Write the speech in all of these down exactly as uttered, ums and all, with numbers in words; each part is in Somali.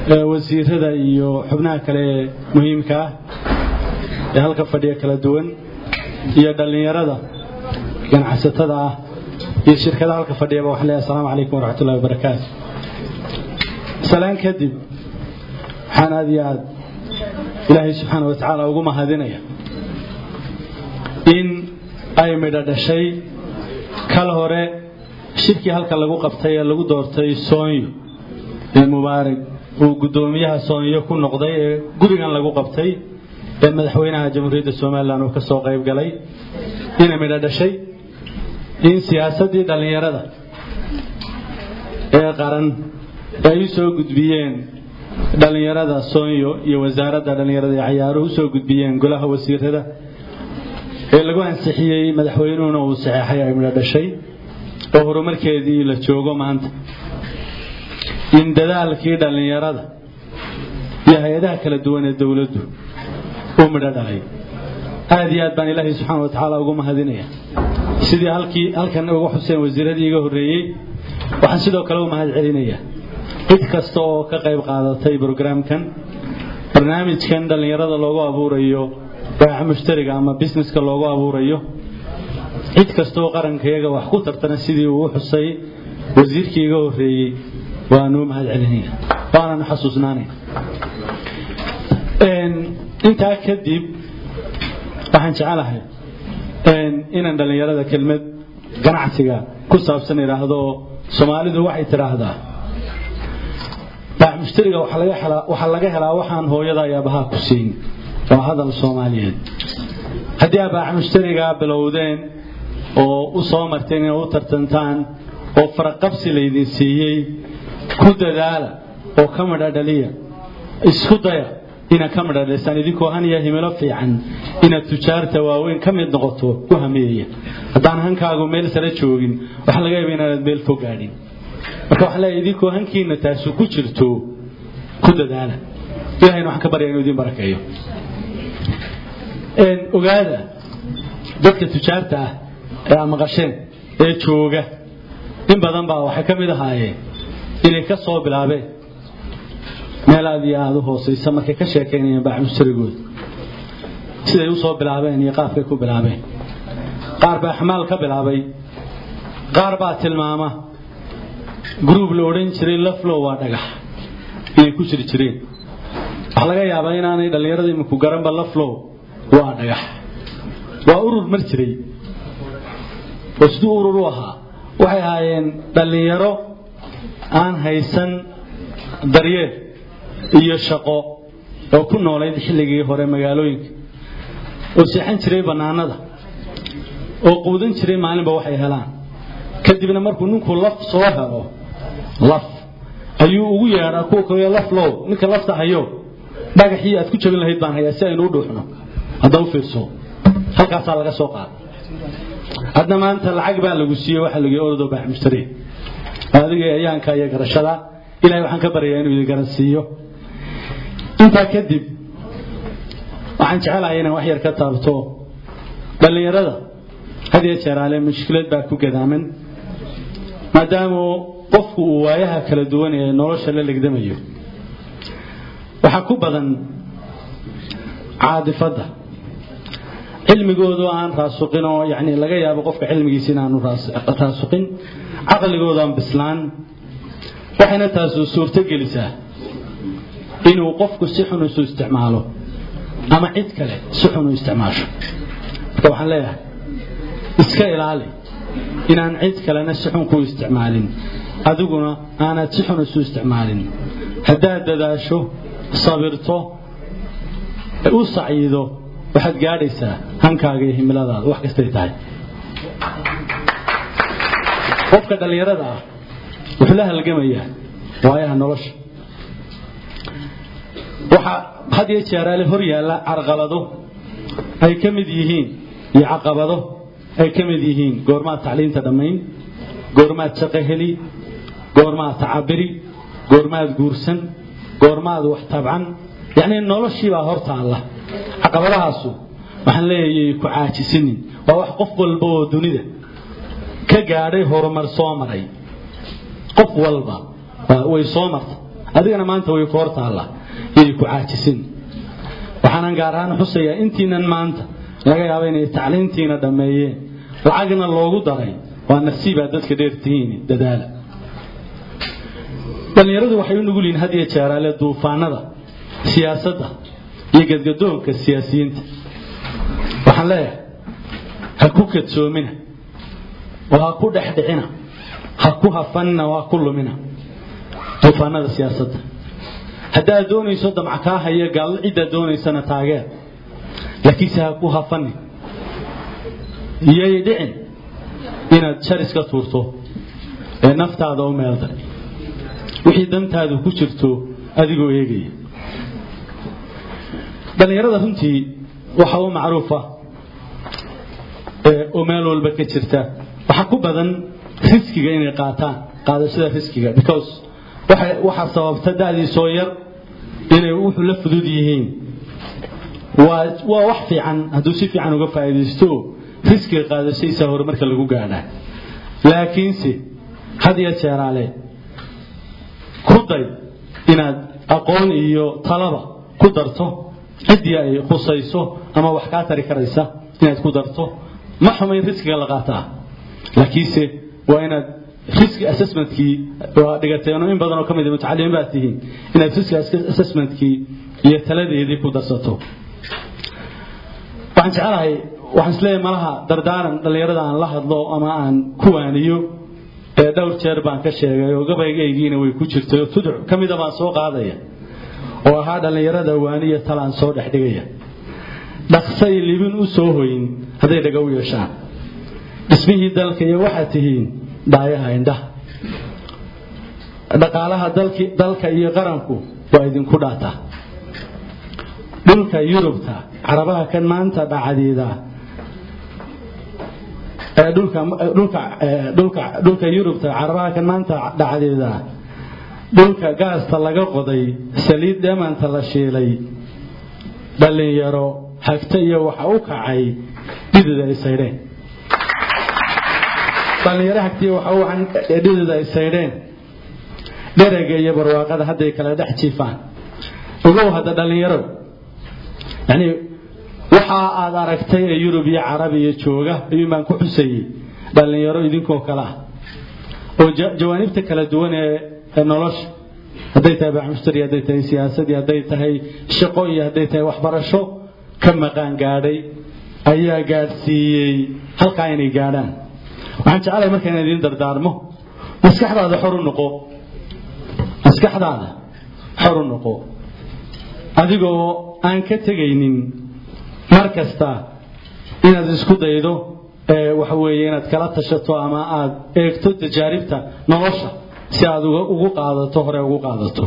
wasiirada iyo xubnaha kale muhiimka ah ee halka fadhiya kala duwan iyo dhalinyarada ganacsatada ah iyo shirkadaha halka fadhiya waxaan leeyahay assalaamu calaykum waraxmatullaahi wabarakaatuh. salaan kadib waxaan aad iyo aad ilaahay subxaanahu wa tacaala ugu mahadinaya in ay midho dhashay kal hore shirkii halka lagu qabtay ee lagu doortay soonyo ee mubaarak uu gudoomiyaha soonyo ku noqday ee gurigan lagu qabtay ee madaxweynaha jamhuuriyadda Soomaaliland uu ka soo qayb galay inay midho dhashay in siyaasadii dhalinyarada ee qaran ay soo gudbiyeen dhalinyarada soonyo iyo wasaaradda dhalinyarada ee ciyaaruhu soo gudbiyeen golaha wasiirada ee lagu ansixiyay madaxweynuhuna uu saxeexay ay midho dhashay oo horumarkeedii la joogo maanta in dadaalkii dhalinyarada iyo hay'adaha kala duwan ee dawladdu uu midho dhalay aad iyo aad baan ilaahay subxaanahu wa tacaala ugu mahadinaya sidii halkii halkan ugu xuseen wasiiradii iga horreeyay waxaan sidoo kale u mahad celinayaa cid kasta oo ka qayb qaadatay barnaamijkan barnaamijkan dhalinyarada loogu abuurayo baac mushtariga ama businesska loogu abuurayo cid kasta oo qarankayaga wax ku tartana sidii uu u xusay wasiirkii iga horreeyay waanu mahad celinayaa waana xasuusnaanay een intaa kadib waxaan jecelahay een inaan dhalinyarada kelmad ganacsiga ku saabsan iraahdo Soomaalidu waxay tiraahdaa baac mushtariga waxa laga helaa waxa laga helaa waxaan hooyada iyo abaha ku siin waa hadal Soomaaliyeed haddii baac mushtariga bilowdeen oo u soo marteen oo u tartantaan oo farqabsi leedin siiyay ku dadaala oo ka midha dhaliya isku daya ina ka midha dhalisan idinkoo haniya himilo fiican ina tujaarta waaweyn ka mid noqoto ku hameeya haddaan hankaagu meel sare joogin waxa laga yaabaa inaad meel fog gaadhin marka waxa la idinkoo hankiina taas ku jirto ku dadaala ilaahayna waxaan ka baryaa inuu idin barakeeyo een ogaada dadka tujaarta ah ee ama qasheen ee jooga in badan baa waxa ka mid ahaayeen inay ka soo bilaabeen meel aad iyo aad u hooseysa markay ka sheekeynayeen baac mushtarigood siday u soo bilaabeen iyo qaabkay ku bilaabeen qaar baa xamaal ka bilaabay qaar baa tilmaama group la oran jiray laflow waa dhagax inay ku jiri jireen waxa laga yaabaa inaanay dhalinyarada imku garanba laflow waa dhagax waa urur mar jiray oo sidoo urur u ahaa waxay ahaayeen dhalinyaro aan haysan daryeel iyo shaqo oo ku noolayd xilligii hore magaalooyinka oo seexan jiray banaanada oo quudan jiray maalinba waxay helaan kadibna markuu ninku laf soo helo laf ayuu ugu yeeraa kuwa kale laf loo ninka lafta hayo dhagaxii aad ku jabin lahayd baan hayaa si aynu u dhuuxno hadda u fiirso halkaas laga soo qaad hadda maanta lacag baa lagu siiyay waxa lagu ordo baac mushtari adiga ayaanka iyo garashada ilaahay waxaan ka baryaa inuu idin garansiiyo inta kadib waxaan jecelahay inaan wax yar ka taabto dhalinyarada hadii jeeraale mushkilad baa ku gadaaman maadaama qofku uu waayaha kala duwan ee nolosha la legdamayo waxa ku badan caadifada cilmigoodu aan raasuqin oo yaani laga yaabo qofka cilmigiisa inaanu raasuqin aqligooda aan bislaan waxayna taas suurto gelisaa inuu qofku si xun u isticmaalo ama cid kale si xun u isticmaasho marka waxaan leeyahay iska ilaali inaan cid kalena si xun ku isticmaalin adiguna aanad si xun u isticmaalin haddaad dadaasho sabirto u saciido waxaad gaadhaysaa hankaaga iyo himiladaada wax kasta ay tahay qofka dhalinyarada ah wuxuu la halgamayaa waayaha nolosha waxa had iyo jeer ay hor yaala carqalado ay ka mid yihiin iyo caqabado ay ka mid yihiin goormaad tacliinta dhamayn goormaad shaqo heli goormaad tacabiri goormaad guursan goormaad wax tabcan yani noloshii baa horta Allah caqabadahaasu waxaan leeyahay ku caajisinin waa wax qof walba oo dunida ka gaaray horumar soo maray qof walba way soo martay adigana maanta way ku hortaala iyo ku caajisin waxaan gaar ahaan xusayaa intiinan maanta laga yaabo inay tacliintiina dhameeyeen lacagna loogu daray waa nasiiba dadka dheertiin dadaala dhalinyaradu waxay u nugul yihiin hadiya jeeraale duufaanada siyaasadda iyo gadgadoonka siyaasiyiinta waxaan leeyahay ha ku kadsoomina waa ku dhexdhicina ha ku hafanna waa ku lumina duufaanada siyaasadda haddaa doonayso damca kaa haya gaal cidda doonaysana taageer laakiinse ha ku hafanni iyay dhicin inaad sharis ka tuurto ee naftaada u meelday wixii dantaadu ku jirto adigoo eegaya dhalinyarada runtii waxa uu macruufa ee oo meel walba ka jirta waxa ku badan riskiga inay qaataan qaadashada riskiga because waxa waxa sababta daadii soo yar inay wuxuu la fudud yihiin waa waa wax fiican hadduu si fiican uga faa'iideysto riskiga qaadashaysa horumarka lagu gaadhaa laakiinse hadiya jeeraale ku day inaad aqoon iyo talaba ku darto cidii ay khusayso ama wax ka tari karaysa inaad ku darto ma xumayn riskiga la qaataa laakiinse waa inaad risk assessment-kii waa dhigateeno in badan oo kamid ah mutacallimiin baad tihiin inaad risk assessment-kii iyo taladeedii ku darsato waxaan jecelahay waxaan isleeyahay malaha dardaaran dhalinyarada aan la hadlo ama aan ku waaniyo ee dhowr jeer baan ka sheegay oo gabaygaygiina way ku jirtay tuduc kamid ah baan soo qaadaya oo ahaa dhalinyarada waaniya talaan soo dhex dhigaya dhaqsay libin u soo hoyin haday dhaga u yeeshaan ismihii dalka iyo waxa tihiin daayaha indhaha dhaqaalaha dalka dalka iyo qaranku waa idinku dhaata dhulka Yurubta Carabaha kan maanta dhacadeeda ee dhulka dhulka dhulka dhulka Yurubta Carabaha kan maanta dhacadeeda dhulka gaasta laga qoday saliid dheemaanta la sheelay dhalinyaro hagta iyo waxa uu kacay dhidida ay sayreen dhalinyaro hagta waxa uu aan dhidida ay sayreen dhereega iyo barwaaqada haday kala dhex jiifaan ugu hada dhalinyaro yani waxa aad aragtay ee Yurub iyo Carabiya jooga ayuu maan ku xusayay dhalinyaro idinkoo kala oo jawaanibta kala duwan ee nolosha haday tahay baaxmustari haday tahay siyaasad haday tahay shaqo iyo haday tahay waxbarasho ka maqan gaadhay ayaa gaarsiiyay halka inay gaadhaan waxaan jecelahay markaan idin dardaarmo maskaxdaada xor u noqo maskaxdaada xor u noqo adigoo aan ka tagaynin markasta inaad isku daydo ee waxa weeye inaad kala tashato ama aad eegto tajaaribta nolosha si aad ugu qaadato hore ugu qaadato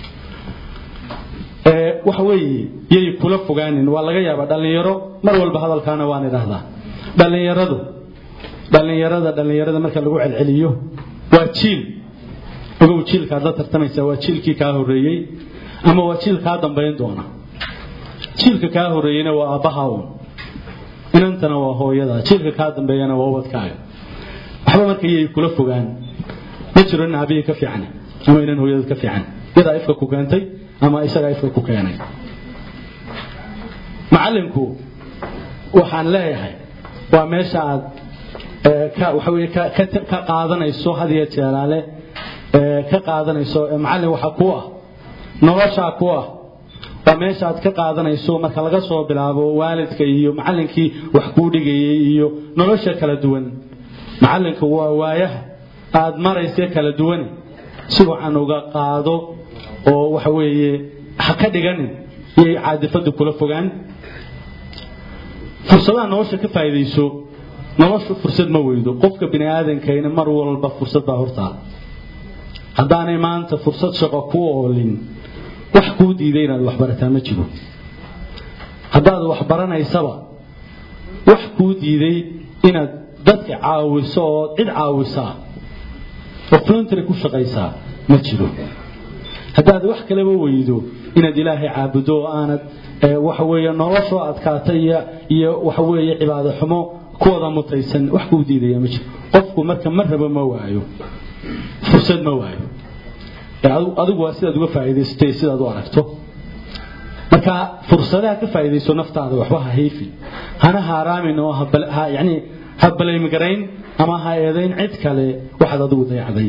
ee waxa weeye yey kula fogaanin waa laga yaabaa dhalinyaro mar walba hadalkaana waan idhaahdaa dhalinyaradu dhalinyarada dhalinyarada marka lagu celceliyo waa jiil ugu jiilka la tartamaysa waa jiilkii ka horeeyay ama waa jiil ka dambeyn doona jiilka ka horeeyayna waa abahaw inantana waa hooyada jiilka ka dambeeyana waa wadkaaga waxba markay ay kula fogaan ma jiro nabiga ka fiican ama inaan hooyada ka fiican ida ifka ku keentay ama isaga ifka ku keenay macallinku waxaan leeyahay waa meesha aad ka waxa weeye ka ka qaadanayso hadiya jeeraale ka qaadanayso macallin waxa ku ah nolosha ku ah waa meesha aad ka qaadanayso marka laga soo bilaabo waalidka iyo macallinkii wax ku dhigayay iyo nolosha kala duwan macallinku waa waayaha aad maraysa kala duwan si waxaan uga qaado oo waxa weeye ha ka dhiganin yey caadifadu kula fogaan fursadaha nolosha ka faa'iideyso nolosha fursad ma weydo qofka bini aadankeena mar walba fursad baa hortaa haddaanay maanta fursad shaqo ku oolin wax ku diiday inaad wax barataa ma jiro haddaad wax baranaysaba wax ku diiday inaad dadka caawiso oo cid caawisa oo voluntary ku shaqaysaa ma jiro haddaad wax kale weydo inaad ilaahay caabudo aanad waxa weeye nolosha adkaatay iyo waxa weeye cibaado xumo kooda mutaysan wax ku diiday ma jiro qofku marka marraba ma waayo fursad ma waayo adigu waa sidaad uga faa'iidaystay sidaad u aragto marka fursadaha ka faa'iidayso naftaada waxba ha hayfi hana haaraamin oo ha yani ha baleemi garayn ama ha eedayn cid kale waxaad adigu dayacday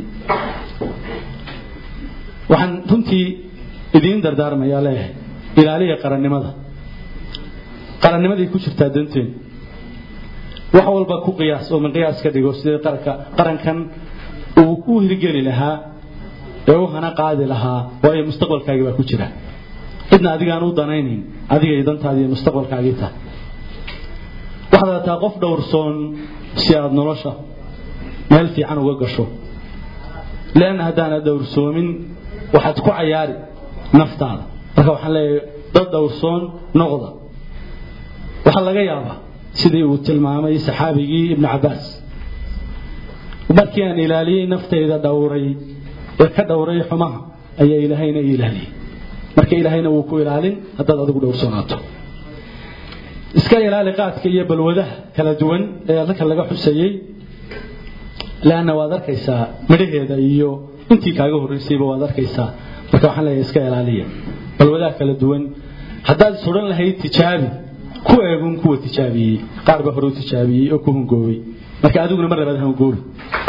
waxaan runtii idiin dardaarmayaa leeyahay ilaaliya qarannimada qarannimadii ku jirtaa danteen wax walba ku qiyaas oo min qiyaas ka dhigo sidii qaranka qarankan uu ku hirgeli lahaa ee uu hana qaadi lahaa waayo mustaqbalkaaga baa ku jira idna adiga aan u danaynin adiga idantaada iyo mustaqbalkaaga ta waxaad taa qof dhowrsoon si aad nolosha meel fiican uga gasho laan hadaan dhowrsoomin waxaad ku ciyaari naftaada marka waxaan leeyahay dad dhowrsoon noqda waxa laga yaabaa sidii uu tilmaamay saxaabigii ibn Abbas markii aan ilaaliyay naftayda dhowray ee ka dhowray xumaha ayaa ilaahayna ilaaliyay marka ilaahayna wuu ku ilaalin hadaad adigu dhowrsoonaato iska ilaali qaadka iyo balwadaha kala duwan ee halka laga xusayay laana waad arkaysaa midhaheeda iyo intii kaaga horeysayba waad arkaysaa marka waxaan leeyahay iska ilaaliya balwadaha kala duwan hadaad suran lahayd tijaabi ku eegun kuwa tijaabiyay qaar ba hore tijaabiyay oo ku hungoobay marka adiguna mar labaad hungoobi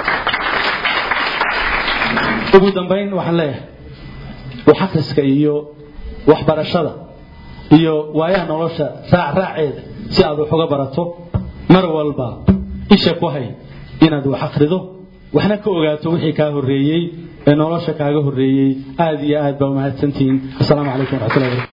ugu dambeyn waxaan leeyahay waxaqiska iyo waxbarashada iyo waayaha nolosha raac raaceeda si aad wax uga barato mar walba isha ku hay inaad wax akhrido waxna ka ogaato wixii ka horeeyay ee nolosha kaaga horeeyay aad iyo aad baa mahadsantiin assalaamu calaykum wa rahmatullahi